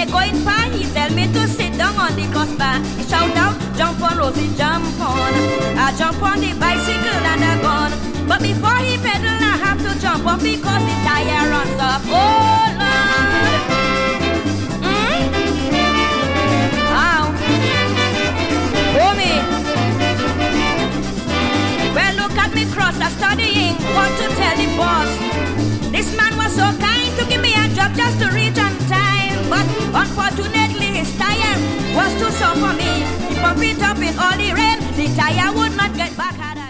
they going far, he tell me to sit down on the crossbar. He shout out, jump on, Rosie, jump on. I jump on the bicycle and I gone. But before he pedal, I have to jump up because the tire runs off. Oh, Lord. Ow. Oh, me. Well, look at me cross, I'm studying. Want to tell the boss. This man was so kind to give me a job just to reach on time. But unfortunately, his tire was too soft for me. He pumped it up in all the rain. The tire would not get back.